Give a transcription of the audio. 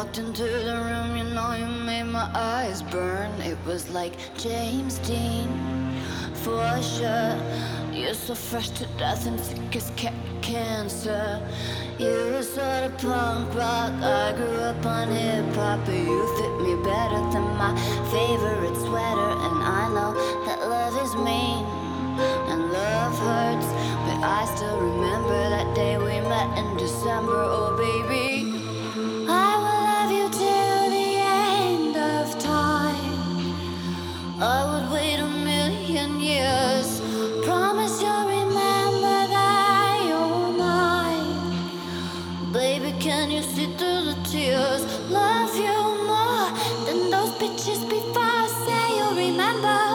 walked into the room, you know you made my eyes burn. It was like James Dean, for sure. You're so fresh to death and thick as cancer. You're a sort of punk rock. I grew up on hip hop, but you fit me better than my favorite sweater. And I know that love is mean and love hurts, but I still remember that day we met in December. Oh baby, I will love you till the end of time. I would wait a million years. Promise you'll remember that you're mine. Baby, can you see through the tears? Love you more than those bitches before. Say you'll remember.